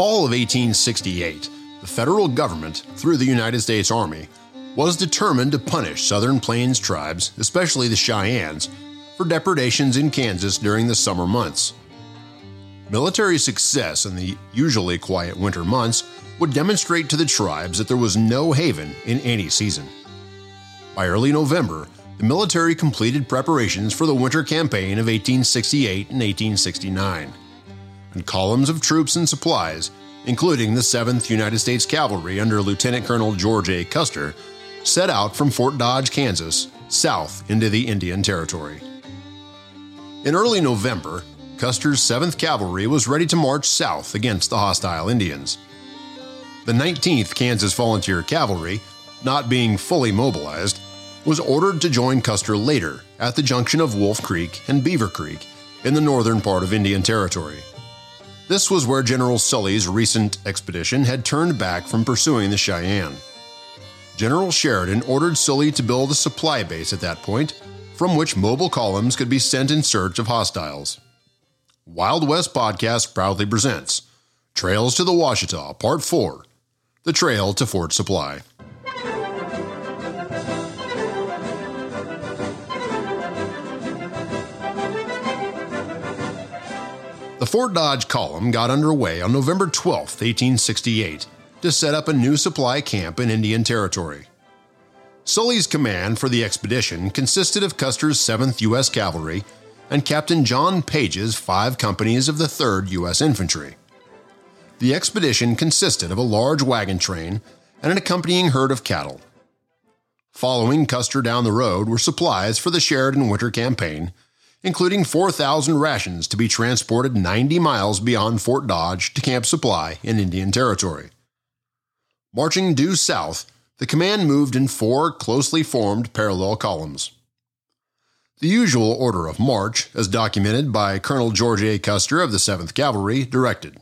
fall of 1868, the federal government, through the United States Army, was determined to punish Southern Plains tribes, especially the Cheyennes, for depredations in Kansas during the summer months. Military success in the usually quiet winter months would demonstrate to the tribes that there was no haven in any season. By early November, the military completed preparations for the winter campaign of 1868 and 1869, and columns of troops and supplies, including the 7th United States Cavalry under Lieutenant Colonel George A. Custer, set out from Fort Dodge, Kansas, south into the Indian Territory. In early November, Custer's 7th Cavalry was ready to march south against the hostile Indians. The 19th Kansas Volunteer Cavalry, not being fully mobilized, was ordered to join Custer later at the junction of Wolf Creek and Beaver Creek in the northern part of Indian Territory. This was where General Sully's recent expedition had turned back from pursuing the Cheyenne. General Sheridan ordered Sully to build a supply base at that point, from which mobile columns could be sent in search of hostiles. Wild West Podcast proudly presents Trails to the Ouachita, Part 4, The Trail to Fort Supply. The Fort Dodge column got underway on November 12, 1868, to set up a new supply camp in Indian Territory. Sully's command for the expedition consisted of Custer's 7th U.S. Cavalry and Captain John Page's 5 companies of the 3rd U.S. Infantry. The expedition consisted of a large wagon train and an accompanying herd of cattle. Following Custer down the road were supplies for the Sheridan winter campaign, including 4,000 rations to be transported 90 miles beyond Fort Dodge to Camp Supply in Indian Territory. Marching due south, the command moved in 4 closely formed parallel columns. The usual order of march, as documented by Colonel George A. Custer of the 7th Cavalry, directed.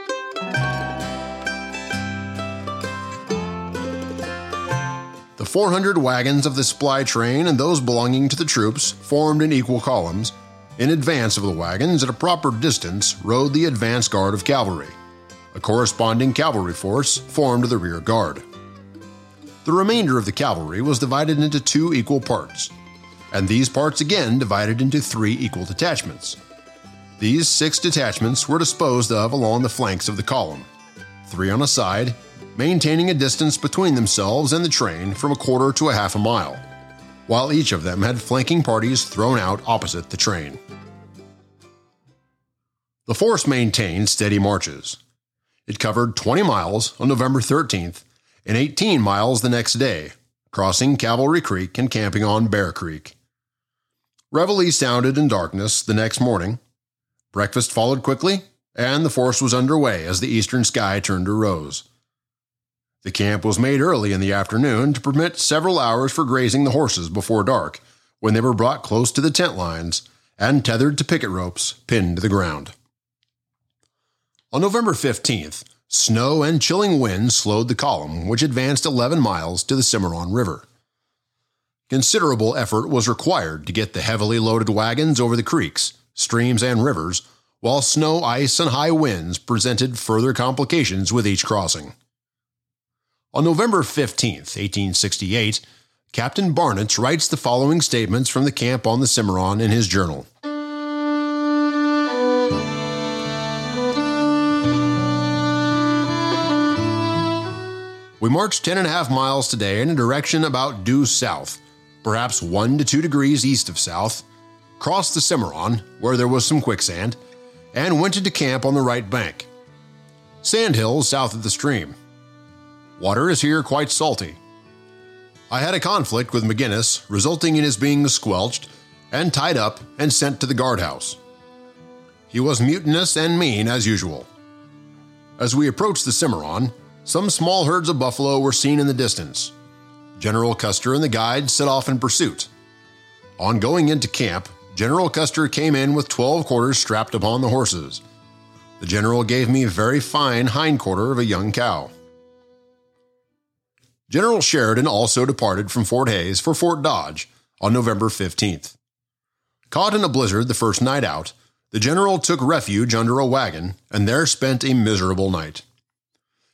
The 400 wagons of the supply train and those belonging to the troops formed in equal columns. In advance of the wagons, at a proper distance, rode the advance guard of cavalry. A corresponding cavalry force formed the rear guard. The remainder of the cavalry was divided into 2 equal parts, and these parts again divided into 3 equal detachments. These 6 detachments were disposed of along the flanks of the column, 3 on a side, maintaining a distance between themselves and the train from a quarter to a half a mile, while each of them had flanking parties thrown out opposite the train. The force maintained steady marches. It covered 20 miles on November 13th and 18 miles the next day, crossing Cavalry Creek and camping on Bear Creek. Reveille sounded in darkness the next morning. Breakfast followed quickly, and the force was underway as the eastern sky turned to rose. The camp was made early in the afternoon to permit several hours for grazing the horses before dark, when they were brought close to the tent lines and tethered to picket ropes pinned to the ground. On November 15th, snow and chilling winds slowed the column, which advanced 11 miles to the Cimarron River. Considerable effort was required to get the heavily loaded wagons over the creeks, streams, and rivers, while snow, ice, and high winds presented further complications with each crossing. On November 15, 1868, Captain Barnett writes the following statements from the camp on the Cimarron in his journal. We marched 10.5 miles today in a direction about due south, perhaps 1 to 2 degrees east of south, crossed the Cimarron, where there was some quicksand, and went into camp on the right bank. Sand hills south of the stream. Water is here quite salty. I had a conflict with McGinnis, resulting in his being squelched and tied up and sent to the guardhouse. He was mutinous and mean as usual. As we approached the Cimarron, some small herds of buffalo were seen in the distance. General Custer and the guide set off in pursuit. On going into camp, General Custer came in with 12 quarters strapped upon the horses. The general gave me a very fine hind quarter of a young cow. General Sheridan also departed from Fort Hays for Fort Dodge on November 15th. Caught in a blizzard the first night out, the general took refuge under a wagon and there spent a miserable night.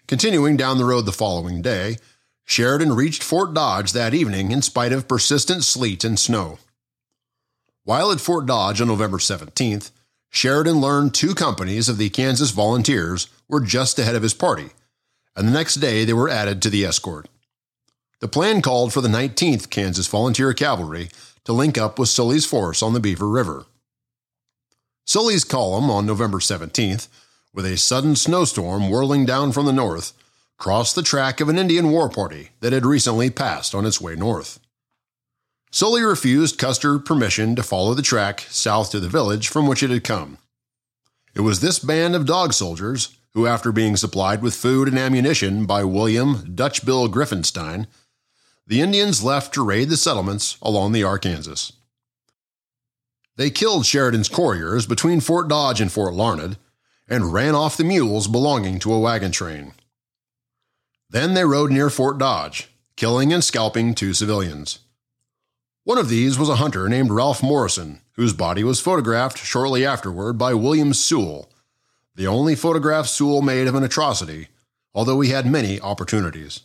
Continuing down the road the following day, Sheridan reached Fort Dodge that evening in spite of persistent sleet and snow. While at Fort Dodge on November 17th, Sheridan learned 2 companies of the Kansas Volunteers were just ahead of his party, and the next day they were added to the escort. The plan called for the 19th Kansas Volunteer Cavalry to link up with Sully's force on the Beaver River. Sully's column on November 17th, with a sudden snowstorm whirling down from the north, crossed the track of an Indian war party that had recently passed on its way north. Sully refused Custer permission to follow the track south to the village from which it had come. It was this band of dog soldiers who, after being supplied with food and ammunition by William Dutch Bill Griffenstein, the Indians left to raid the settlements along the Arkansas. They killed Sheridan's couriers between Fort Dodge and Fort Larned and ran off the mules belonging to a wagon train. Then they rode near Fort Dodge, killing and scalping 2 civilians. One of these was a hunter named Ralph Morrison, whose body was photographed shortly afterward by William Sewell, the only photograph Sewell made of an atrocity, although he had many opportunities.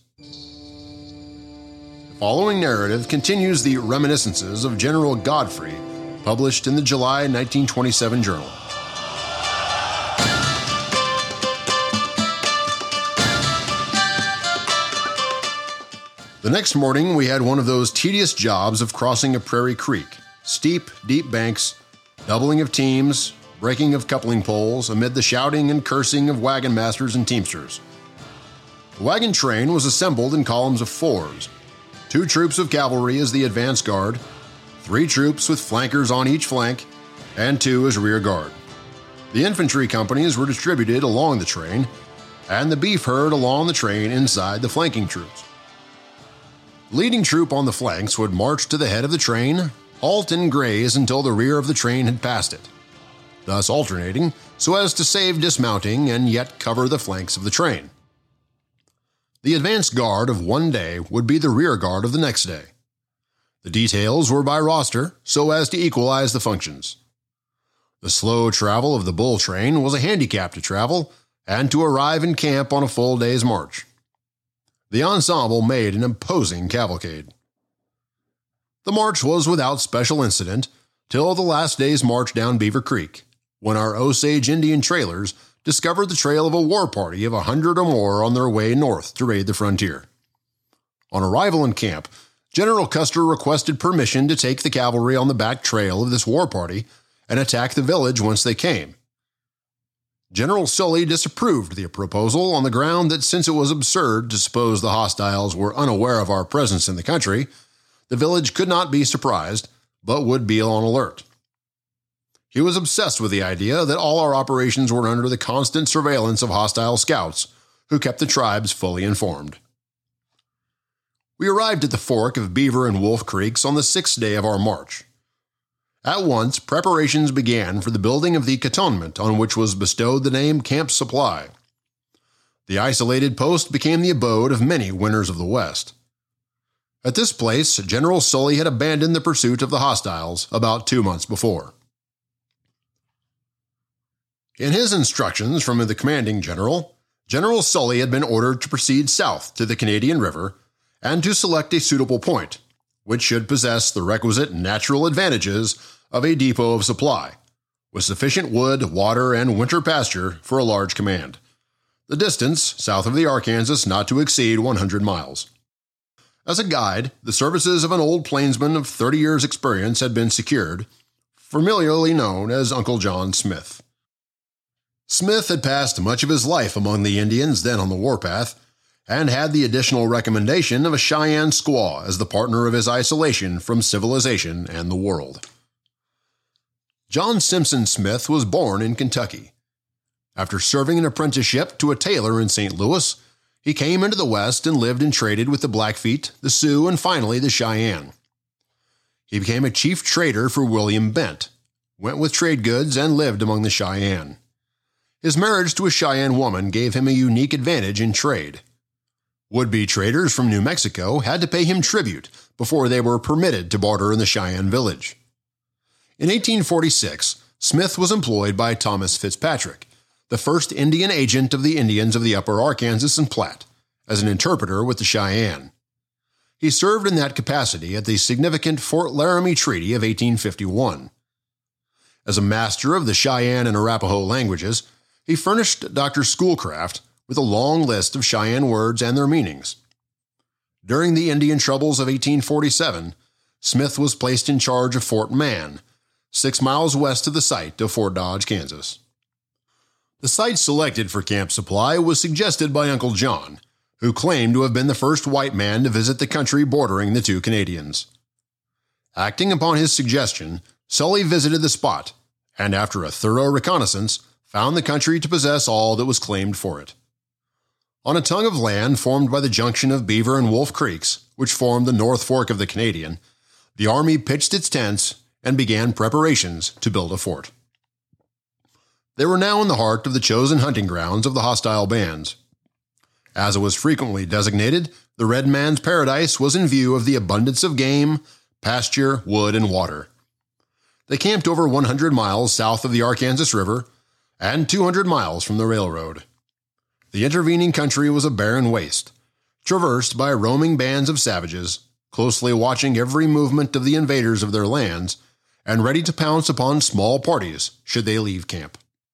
The following narrative continues the reminiscences of General Godfrey, published in the July 1927 Journal. The next morning, we had one of those tedious jobs of crossing a prairie creek, steep, deep banks, doubling of teams, breaking of coupling poles, amid the shouting and cursing of wagon masters and teamsters. The wagon train was assembled in columns of 4s, 2 troops of cavalry as the advance guard, 3 troops with flankers on each flank, and 2 as rear guard. The infantry companies were distributed along the train, and the beef herd along the train inside the flanking troops. The leading troop on the flanks would march to the head of the train, halt and graze until the rear of the train had passed it, thus alternating so as to save dismounting and yet cover the flanks of the train. The advance guard of one day would be the rear guard of the next day. The details were by roster so as to equalize the functions. The slow travel of the bull train was a handicap to travel and to arrive in camp on a full day's march. The ensemble made an imposing cavalcade. The march was without special incident till the last day's march down Beaver Creek, when our Osage Indian trailers discovered the trail of a war party of 100 or more on their way north to raid the frontier. On arrival in camp, General Custer requested permission to take the cavalry on the back trail of this war party and attack the village whence they came. General Sully disapproved the proposal on the ground that since it was absurd to suppose the hostiles were unaware of our presence in the country, the village could not be surprised, but would be on alert. He was obsessed with the idea that all our operations were under the constant surveillance of hostile scouts, who kept the tribes fully informed. We arrived at the fork of Beaver and Wolf Creeks on the 6th day of our march. At once, preparations began for the building of the cantonment on which was bestowed the name Camp Supply. The isolated post became the abode of many winners of the West. At this place, General Sully had abandoned the pursuit of the hostiles about 2 months before. In his instructions from the commanding general, General Sully had been ordered to proceed south to the Canadian River and to select a suitable point, which should possess the requisite natural advantages of a depot of supply, with sufficient wood, water, and winter pasture for a large command. The distance south of the Arkansas not to exceed 100 miles. As a guide, the services of an old plainsman of 30 years' experience had been secured, familiarly known as Uncle John Smith. Smith had passed much of his life among the Indians then on the warpath, and had the additional recommendation of a Cheyenne squaw as the partner of his isolation from civilization and the world. John Simpson Smith was born in Kentucky. After serving an apprenticeship to a tailor in St. Louis, he came into the West and lived and traded with the Blackfeet, the Sioux, and finally the Cheyenne. He became a chief trader for William Bent, went with trade goods, and lived among the Cheyenne. His marriage to a Cheyenne woman gave him a unique advantage in trade. Would-be traders from New Mexico had to pay him tribute before they were permitted to barter in the Cheyenne village. In 1846, Smith was employed by Thomas Fitzpatrick, the first Indian agent of the Indians of the Upper Arkansas and Platte, as an interpreter with the Cheyenne. He served in that capacity at the significant Fort Laramie Treaty of 1851. As a master of the Cheyenne and Arapaho languages, he furnished Dr. Schoolcraft with a long list of Cheyenne words and their meanings. During the Indian troubles of 1847, Smith was placed in charge of Fort Mann, 6 miles west of the site of Fort Dodge, Kansas. The site selected for Camp Supply was suggested by Uncle John, who claimed to have been the first white man to visit the country bordering the two Canadians. Acting upon his suggestion, Sully visited the spot, and after a thorough reconnaissance, found the country to possess all that was claimed for it. On a tongue of land formed by the junction of Beaver and Wolf Creeks, which formed the North Fork of the Canadian, the Army pitched its tents and began preparations to build a fort. They were now in the heart of the chosen hunting grounds of the hostile bands. As it was frequently designated, the Red Man's Paradise was in view of the abundance of game, pasture, wood, and water. They camped over 100 miles south of the Arkansas River and 200 miles from the railroad. The intervening country was a barren waste, traversed by roaming bands of savages, closely watching every movement of the invaders of their lands, and ready to pounce upon small parties should they leave camp.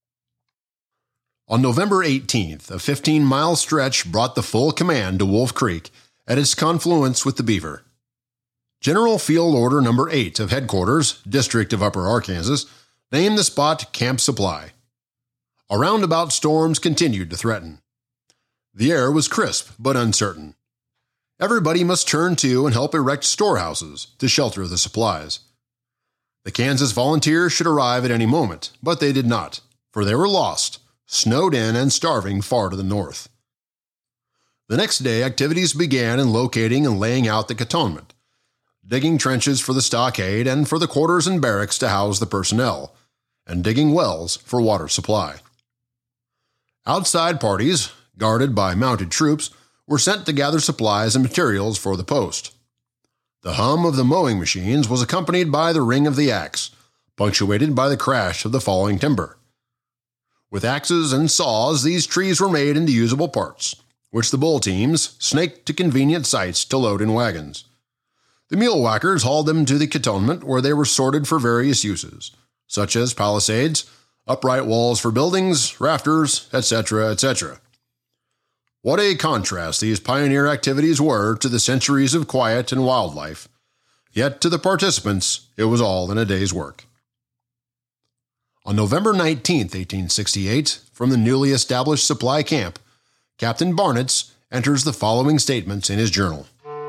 On November 18th, a 15-mile stretch brought the full command to Wolf Creek at its confluence with the Beaver. General Field Order No. 8 of Headquarters, District of Upper Arkansas, named the spot Camp Supply. A roundabout storms continued to threaten. The air was crisp but uncertain. Everybody must turn to and help erect storehouses to shelter the supplies. The Kansas volunteers should arrive at any moment, but they did not, for they were lost, snowed in and starving far to the north. The next day, activities began in locating and laying out the cantonment, digging trenches for the stockade and for the quarters and barracks to house the personnel, and digging wells for water supply. Outside parties, guarded by mounted troops, were sent to gather supplies and materials for the post. The hum of the mowing machines was accompanied by the ring of the axe, punctuated by the crash of the falling timber. With axes and saws, these trees were made into usable parts, which the bull teams snaked to convenient sites to load in wagons. The mule whackers hauled them to the cantonment where they were sorted for various uses, such as palisades, upright walls for buildings, rafters, etc., etc. What a contrast these pioneer activities were to the centuries of quiet and wildlife, yet to the participants it was all in a day's work. On November 19, 1868, from the newly established supply camp, Captain Barnitz enters the following statements in his journal.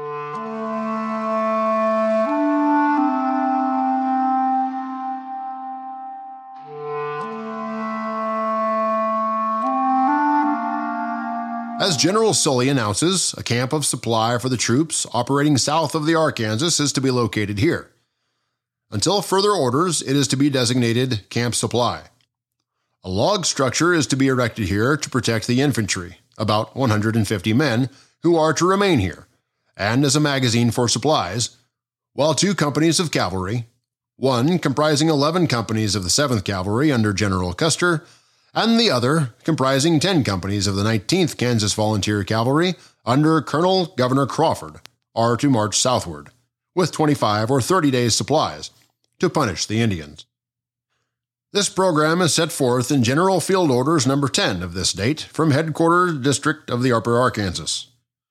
As General Sully announces, a camp of supply for the troops operating south of the Arkansas is to be located here. Until further orders, it is to be designated Camp Supply. A log structure is to be erected here to protect the infantry, about 150 men, who are to remain here, and as a magazine for supplies, while 2 companies of cavalry, one comprising 11 companies of the 7th Cavalry under General Custer, and the other comprising 10 companies of the 19th Kansas Volunteer Cavalry under Colonel Governor Crawford, are to march southward, with 25 or 30 days' supplies, to punish the Indians. This program is set forth in General Field Orders No. 10 of this date from Headquarters District of the Upper Arkansas.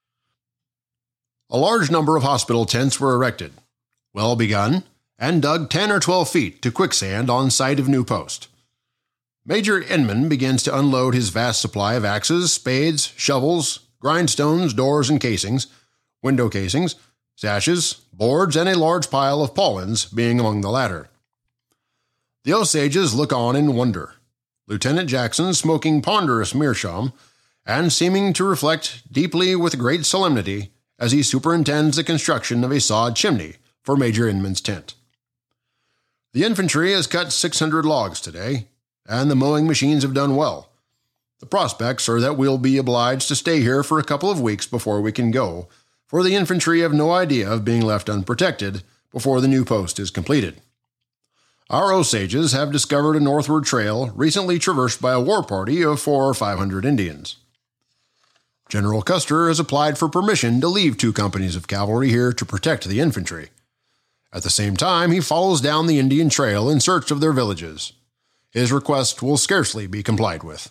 A large number of hospital tents were erected, well begun, and dug 10 or 12 feet to quicksand on site of new post. Major Inman begins to unload his vast supply of axes, spades, shovels, grindstones, doors and casings, window casings, sashes, boards, and a large pile of paulins being among the latter. The Osages look on in wonder, Lieutenant Jackson smoking ponderous meerschaum, and seeming to reflect deeply with great solemnity as he superintends the construction of a sod chimney for Major Inman's tent. The infantry has cut 600 logs today, and the mowing machines have done well. The prospects are that we'll be obliged to stay here for a couple of weeks before we can go, for the infantry have no idea of being left unprotected before the new post is completed. Our Osages have discovered a northward trail recently traversed by a war party of 400 or 500 Indians. General Custer has applied for permission to leave 2 companies of cavalry here to protect the infantry. At the same time, he follows down the Indian trail in search of their villages. His request will scarcely be complied with.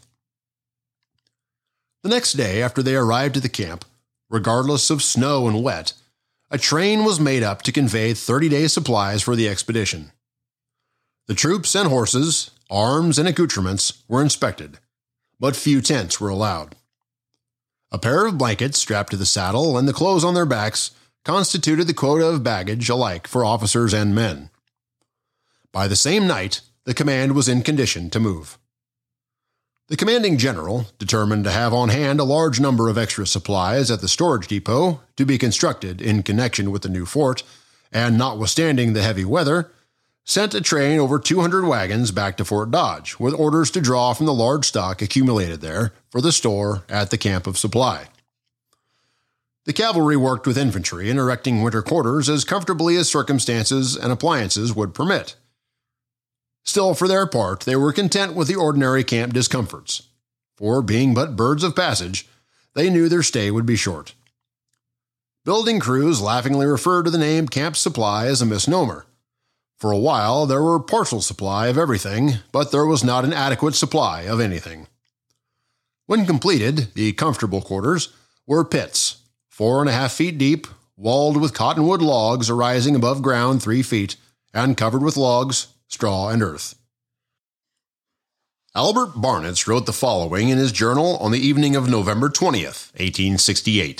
The next day after they arrived at the camp, regardless of snow and wet, a train was made up to convey 30-day supplies for the expedition. The troops and horses, arms, and accoutrements were inspected, but few tents were allowed. A pair of blankets strapped to the saddle and the clothes on their backs constituted the quota of baggage alike for officers and men. By the same night, the command was in condition to move. The commanding general determined to have on hand a large number of extra supplies at the storage depot to be constructed in connection with the new fort, and notwithstanding the heavy weather, sent a train over 200 wagons back to Fort Dodge with orders to draw from the large stock accumulated there for the store at the camp of supply. The cavalry worked with infantry in erecting winter quarters as comfortably as circumstances and appliances would permit. Still, for their part, they were content with the ordinary camp discomforts, for being but birds of passage, they knew their stay would be short. Building crews laughingly referred to the name Camp Supply as a misnomer. For a while, there were partial supply of everything, but there was not an adequate supply of anything. When completed, the comfortable quarters were pits, 4.5 feet deep, walled with cottonwood logs arising above ground 3 feet, and covered with logs, straw, and earth. Albert Barnitz wrote the following in his journal on the evening of November 20th, 1868.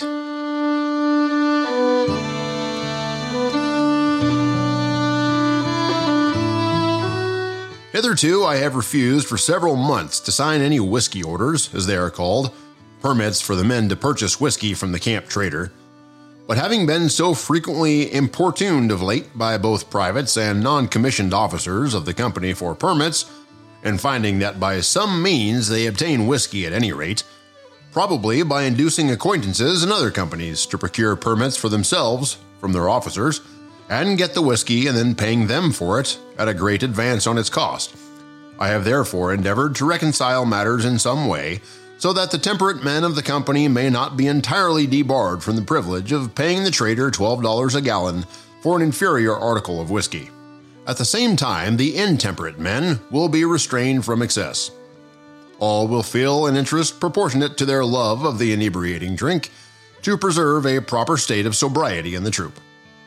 Hitherto I have refused for several months to sign any whiskey orders, as they are called, permits for the men to purchase whiskey from the camp trader. But having been so frequently importuned of late by both privates and non-commissioned officers of the company for permits, and finding that by some means they obtain whiskey at any rate, probably by inducing acquaintances in other companies to procure permits for themselves from their officers, and get the whiskey and then paying them for it at a great advance on its cost, I have therefore endeavored to reconcile matters in some way, so that the temperate men of the company may not be entirely debarred from the privilege of paying the trader $12 a gallon for an inferior article of whiskey. At the same time, the intemperate men will be restrained from excess. All will feel an interest proportionate to their love of the inebriating drink to preserve a proper state of sobriety in the troop.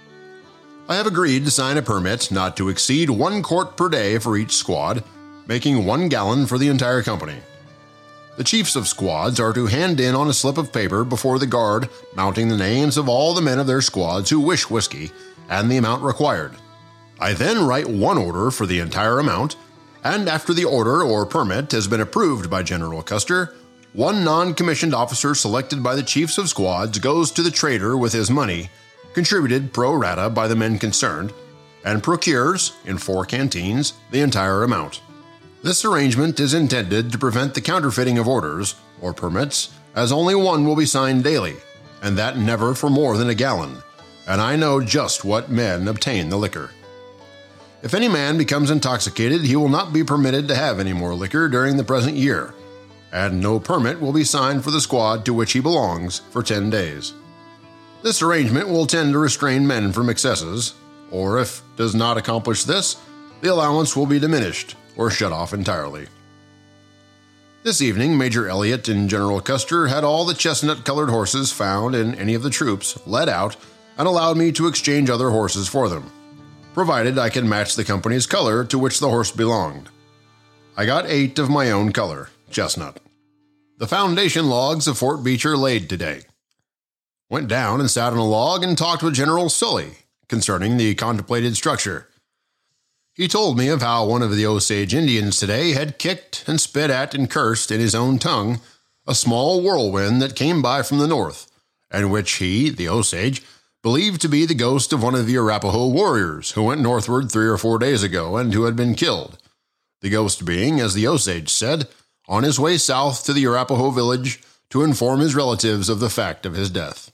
I have agreed to sign a permit not to exceed 1 quart per day for each squad, making 1 gallon for the entire company. The chiefs of squads are to hand in on a slip of paper before the guard mounting the names of all the men of their squads who wish whiskey and the amount required. I then write 1 order for the entire amount, and after the order or permit has been approved by General Custer, 1 non-commissioned officer selected by the chiefs of squads goes to the trader with his money, contributed pro rata by the men concerned, and procures, in 4 canteens, the entire amount. This arrangement is intended to prevent the counterfeiting of orders, or permits, as only 1 will be signed daily, and that never for more than a gallon, and I know just what men obtain the liquor. If any man becomes intoxicated, he will not be permitted to have any more liquor during the present year, and no permit will be signed for the squad to which he belongs for 10 days. This arrangement will tend to restrain men from excesses, or if it does not accomplish this, the allowance will be diminished or shut off entirely. This evening, Major Elliott and General Custer had all the chestnut-colored horses found in any of the troops led out and allowed me to exchange other horses for them, provided I can match the company's color to which the horse belonged. I got 8 of my own color, chestnut. The foundation logs of Fort Beecher laid today. Went down and sat on a log and talked with General Sully concerning the contemplated structure. He told me of how one of the Osage Indians today had kicked and spit at and cursed in his own tongue a small whirlwind that came by from the north, and which he, the Osage, believed to be the ghost of one of the Arapaho warriors who went northward 3 or 4 days ago and who had been killed, the ghost being, as the Osage said, on his way south to the Arapaho village to inform his relatives of the fact of his death.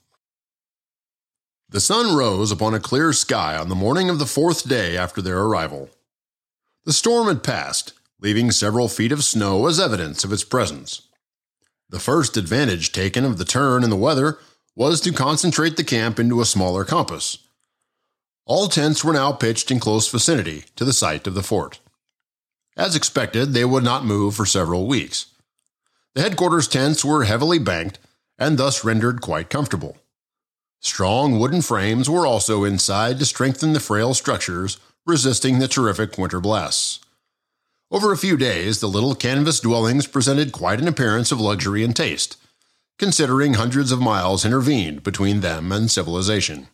The sun rose upon a clear sky on the morning of the 4th day after their arrival. The storm had passed, leaving several feet of snow as evidence of its presence. The first advantage taken of the turn in the weather was to concentrate the camp into a smaller compass. All tents were now pitched in close vicinity to the site of the fort. As expected, they would not move for several weeks. The headquarters tents were heavily banked and thus rendered quite comfortable. Strong wooden frames were also inside to strengthen the frail structures resisting the terrific winter blasts. Over a few days, the little canvas dwellings presented quite an appearance of luxury and taste, considering hundreds of miles intervened between them and civilization.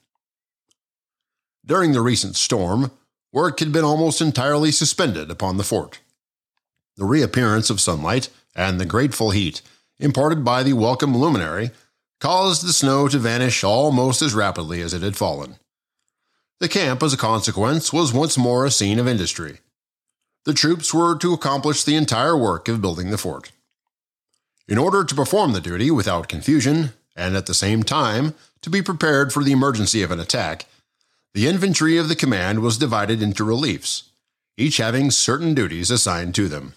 During the recent storm, work had been almost entirely suspended upon the fort. The reappearance of sunlight and the grateful heat imparted by the welcome luminary caused the snow to vanish almost as rapidly as it had fallen. The camp, as a consequence, was once more a scene of industry. The troops were to accomplish the entire work of building the fort. In order to perform the duty without confusion, and at the same time to be prepared for the emergency of an attack, the infantry of the command was divided into reliefs, each having certain duties assigned to them.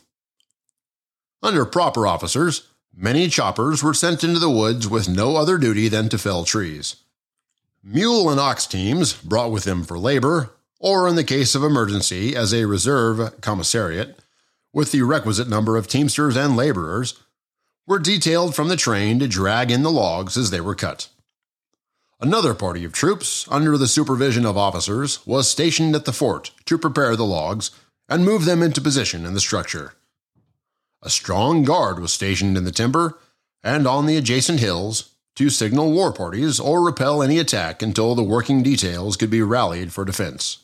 Under proper officers, many choppers were sent into the woods with no other duty than to fell trees. Mule and ox teams, brought with them for labor, or in the case of emergency as a reserve commissariat, with the requisite number of teamsters and laborers, were detailed from the train to drag in the logs as they were cut. Another party of troops, under the supervision of officers, was stationed at the fort to prepare the logs and move them into position in the structure. A strong guard was stationed in the timber and on the adjacent hills to signal war parties or repel any attack until the working details could be rallied for defense.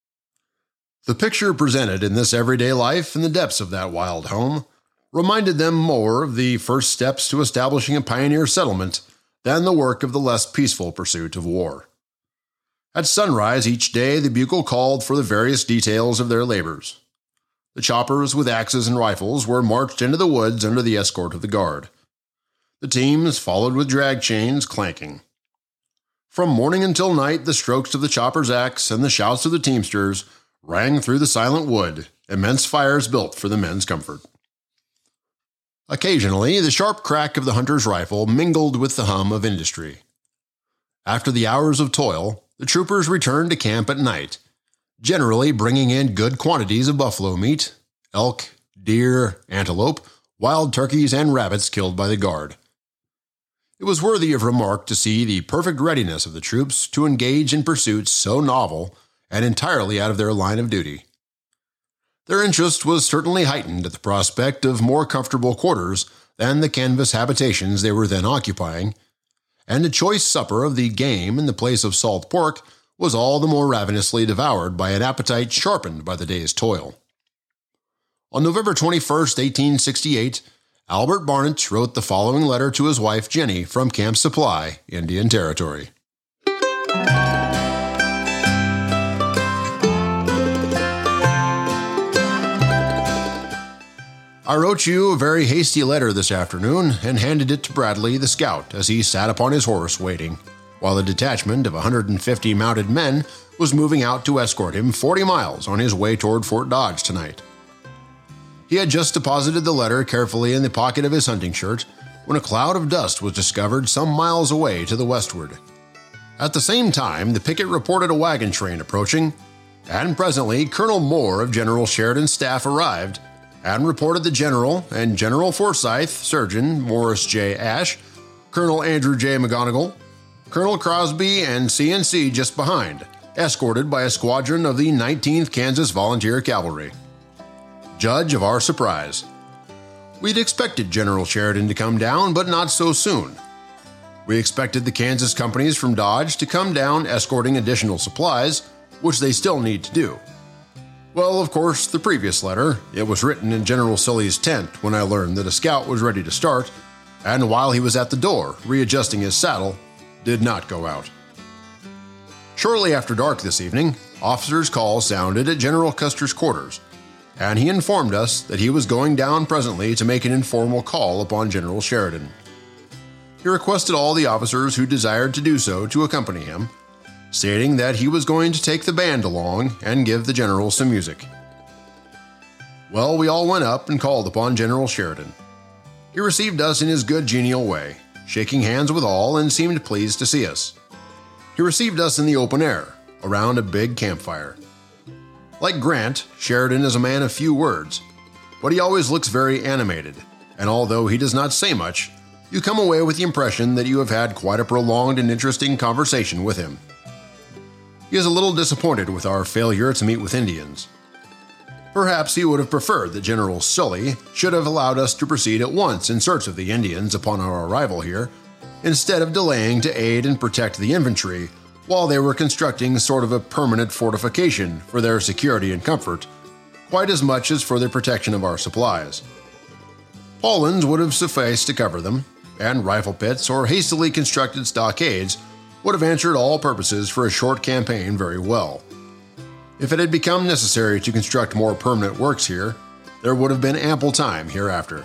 The picture presented in this everyday life in the depths of that wild home reminded them more of the first steps to establishing a pioneer settlement than the work of the less peaceful pursuit of war. At sunrise each day, the bugle called for the various details of their labors. The choppers with axes and rifles were marched into the woods under the escort of the guard. The teams followed with drag chains clanking. From morning until night, the strokes of the chopper's axe and the shouts of the teamsters rang through the silent wood, immense fires built for the men's comfort. Occasionally, the sharp crack of the hunter's rifle mingled with the hum of industry. After the hours of toil, the troopers returned to camp at night, generally bringing in good quantities of buffalo meat, elk, deer, antelope, wild turkeys, and rabbits killed by the guard. It was worthy of remark to see the perfect readiness of the troops to engage in pursuits so novel and entirely out of their line of duty. Their interest was certainly heightened at the prospect of more comfortable quarters than the canvas habitations they were then occupying, and a choice supper of the game in the place of salt pork was all the more ravenously devoured by an appetite sharpened by the day's toil. On November 21, 1868, Albert Barnett wrote the following letter to his wife Jenny from Camp Supply, Indian Territory. I wrote you a very hasty letter this afternoon and handed it to Bradley the scout as he sat upon his horse waiting, while a detachment of 150 mounted men was moving out to escort him 40 miles on his way toward Fort Dodge tonight. He had just deposited the letter carefully in the pocket of his hunting shirt when a cloud of dust was discovered some miles away to the westward. At the same time, the picket reported a wagon train approaching, and presently Colonel Moore of General Sheridan's staff arrived and reported the General and General Forsyth, Surgeon Morris J. Ashe, Colonel Andrew J. McGonigal, Colonel Crosby, and CNC just behind, escorted by a squadron of the 19th Kansas Volunteer Cavalry. Judge of our surprise. We'd expected General Sheridan to come down, but not so soon. We expected the Kansas companies from Dodge to come down escorting additional supplies, which they still need to do. Well, of course, the previous letter, it was written in General Sully's tent when I learned that a scout was ready to start, and while he was at the door, readjusting his saddle, did not go out. Shortly after dark this evening, officer's call sounded at General Custer's quarters, and he informed us that he was going down presently to make an informal call upon General Sheridan. He requested all the officers who desired to do so to accompany him, stating that he was going to take the band along and give the general some music. Well, we all went up and called upon General Sheridan. He received us in his good, genial way, shaking hands with all, and seemed pleased to see us. He received us in the open air, around a big campfire. Like Grant, Sheridan is a man of few words, but he always looks very animated, and although he does not say much, you come away with the impression that you have had quite a prolonged and interesting conversation with him. He is a little disappointed with our failure to meet with Indians. Perhaps he would have preferred that General Sully should have allowed us to proceed at once in search of the Indians upon our arrival here, instead of delaying to aid and protect the infantry while they were constructing sort of a permanent fortification for their security and comfort, quite as much as for the protection of our supplies. Paulins would have sufficed to cover them, and rifle pits or hastily constructed stockades would have answered all purposes for a short campaign very well. If it had become necessary to construct more permanent works here, there would have been ample time hereafter.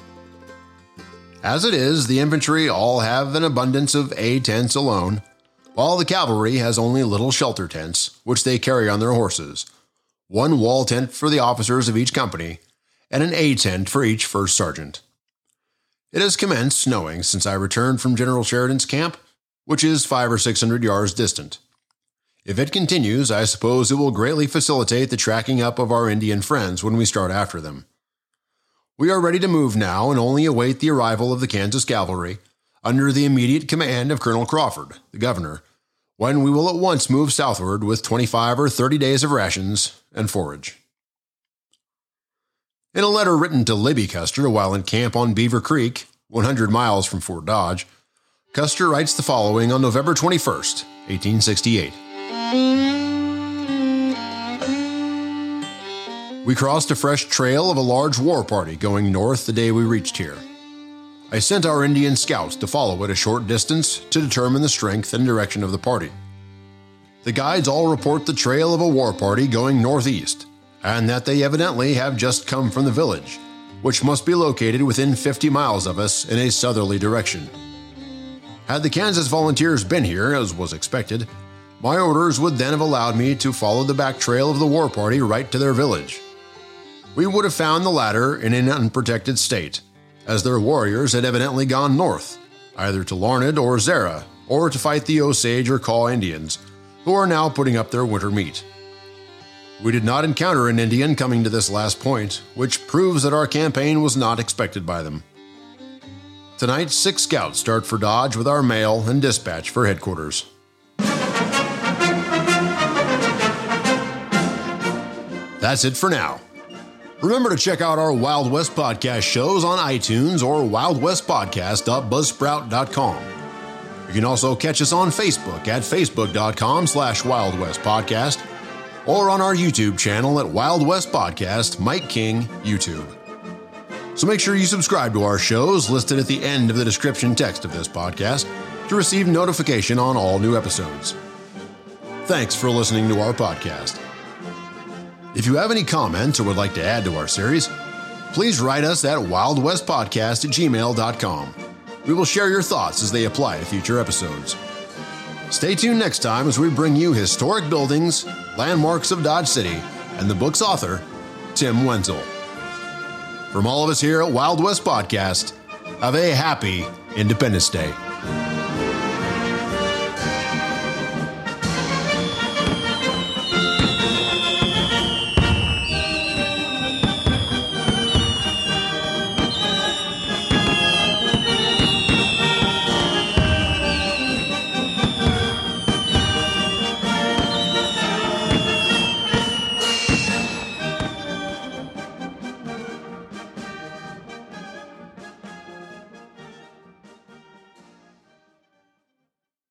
As it is, the infantry all have an abundance of A tents alone, while the cavalry has only little shelter tents, which they carry on their horses, one wall tent for the officers of each company, and an A tent for each first sergeant. It has commenced snowing since I returned from General Sheridan's camp, which is 500 or 600 yards distant. If it continues, I suppose it will greatly facilitate the tracking up of our Indian friends when we start after them. We are ready to move now and only await the arrival of the Kansas cavalry, under the immediate command of Colonel Crawford, the governor, when we will at once move southward with 25 or 30 days of rations and forage. In a letter written to Libby Custer while in camp on Beaver Creek, 100 miles from Fort Dodge, Custer writes the following on November 21st, 1868. We crossed a fresh trail of a large war party going north the day we reached here. I sent our Indian scouts to follow it a short distance to determine the strength and direction of the party. The guides all report the trail of a war party going northeast, and that they evidently have just come from the village, which must be located within 50 miles of us in a southerly direction. Had the Kansas Volunteers been here, as was expected, my orders would then have allowed me to follow the back trail of the war party right to their village. We would have found the latter in an unprotected state, as their warriors had evidently gone north, either to Larned or Zara, or to fight the Osage or Kaw Indians, who are now putting up their winter meat. We did not encounter an Indian coming to this last point, which proves that our campaign was not expected by them. Tonight, 6 scouts start for Dodge with our mail and dispatch for headquarters. That's it for now. Remember to check out our Wild West Podcast shows on iTunes or wildwestpodcast.buzzsprout.com. You can also catch us on Facebook at facebook.com/wildwestpodcast or on our YouTube channel at Wild West Podcast, Mike King, YouTube. So make sure you subscribe to our shows listed at the end of the description text of this podcast to receive notification on all new episodes. Thanks for listening to our podcast. If you have any comments or would like to add to our series, please write us at wildwestpodcast@gmail.com. We will share your thoughts as they apply to future episodes. Stay tuned next time as we bring you historic buildings, landmarks of Dodge City, and the book's author, Tim Wenzel. From all of us here at Wild West Podcast, have a happy Independence Day.